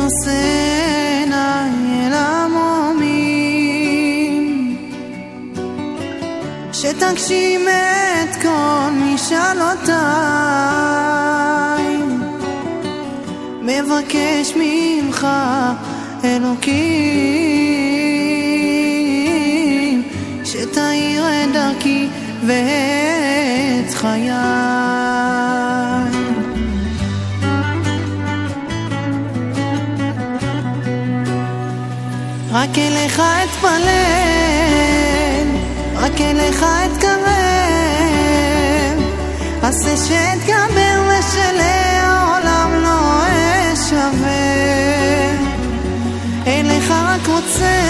נושא עיניי אל המרומים, שתגשים את כל משאלותיי. מבקש ממך אלוקים, שתאיר את דרכי ואת חיי. רק אליך אתפלל, רק אליך אתקרב, עשה שאתגבר ושלעולם לא אשבר. אליך רק רוצה,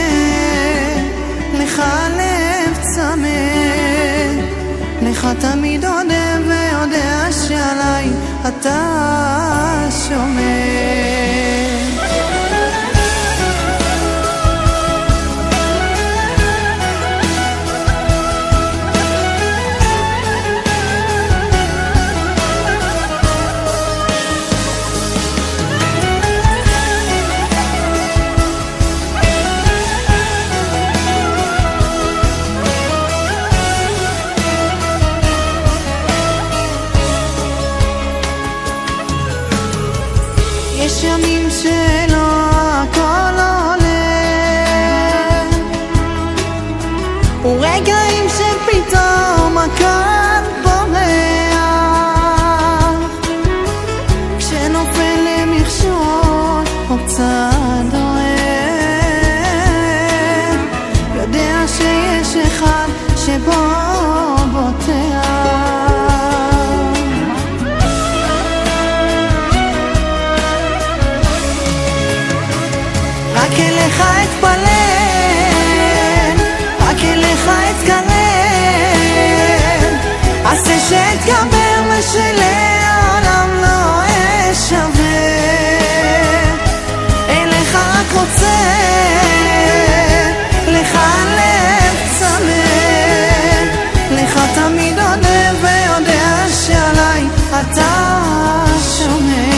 לך לב צמא, לך תמיד עודה ויודע שעליי אתה שומר. יש ימים שלא הכל עולה, ורגעים שפתאום הכל בורח, כשנופל למכשול או קצת דואג, יודע שיש אחד שבו בוטח. רק אליך אתפלל, רק אליך אתקרב, עשה שאתגבר ושלעולם לא אשבר. אליך רק רוצה, לך לב צמא, לך תמיד עודה ויודע שעליי אתה שומר.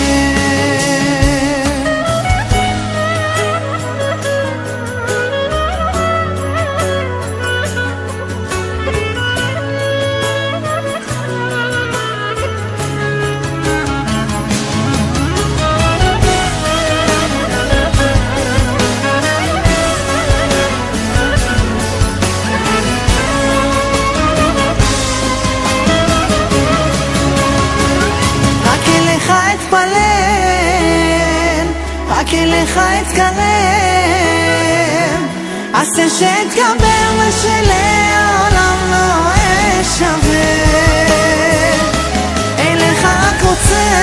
רק אליך אתקרב, עשה שאתגבר ושלעולם לא אשבר. אליך רק רוצה,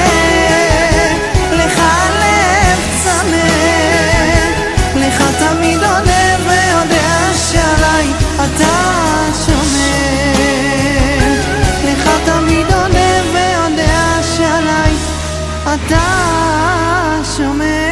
לך לב צמא, לך תמיד עודה ויודע שעליי אתה שומר. לך תמיד עודה ויודע שעליי אתה שומר.